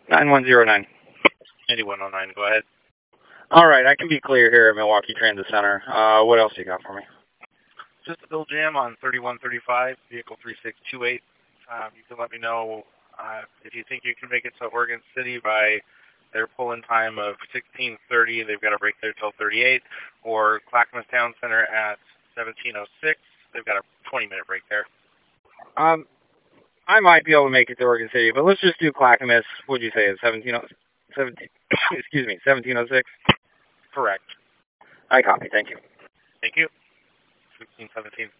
9109. 9109, go ahead. All right, I can be clear here at Milwaukee Transit Center. What else you got for me? Just a bill jam on 3135, vehicle 3628. You can let me know if you think you can make it to Oregon City by their pull-in time of 16:30. They've got a break there till 38, or Clackamas Town Center at 17:06. They've got a 20-minute break there. I might be able to make it to Oregon City, but let's just do Clackamas. What'd you say? It's 1706? Correct. I copy. Thank you. Thank you. 1617.